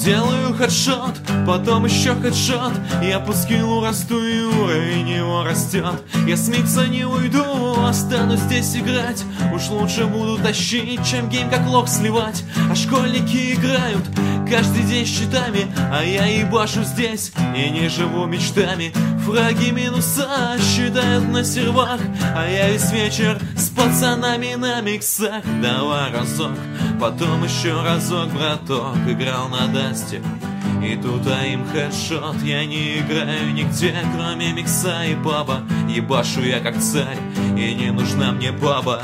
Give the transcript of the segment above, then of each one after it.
Сделаю хедшот, потом еще хедшот. Я пускину расту, и уровень его растет. Я с микса не уйду, останусь здесь играть. Уж лучше буду тащить, чем гейм как лох сливать. А школьники играют каждый день с читами, а я ебашу здесь и не живу мечтами. Фраги минуса считают на сервах, а я весь вечер с пацанами на миксах. Давай разок, потом еще разок, браток. Играл на дасте, и тут аим хедшот. Я не играю нигде, кроме микса и паба. Ебашу я как царь, и не нужна мне баба.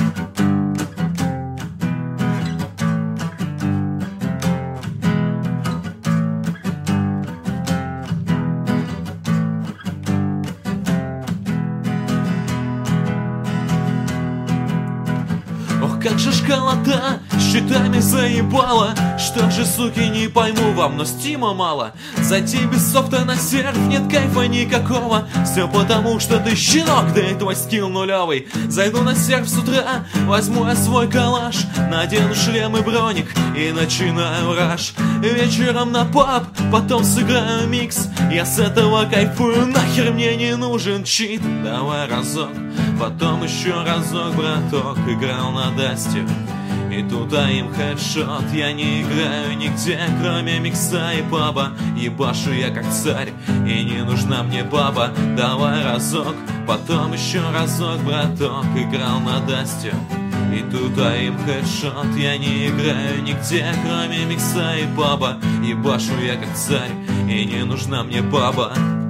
Как же школота счетами заебала. Что же, суки, не пойму вам, но стима мало. Зайти без софта на серф нет кайфа никакого. Все потому, что ты щенок, да и твой скилл нулевый. Зайду на серф с утра, возьму я свой калаш, надену шлем и броник и начинаю раш. Вечером на паб, потом сыграю микс. Я с этого кайфую, нахер мне не нужен чит. Давай разок, потом еще разок, браток. Играл на дасте, и тут аим хедшот. Я не играю нигде, кроме микса и паба. Ебашу я как царь, и не нужна мне баба. Давай разок, потом еще разок, браток. Играл на дасте, и тут аим хедшот. Я не играю нигде, кроме микса и паба. Ебашу я как царь, и не нужна мне баба.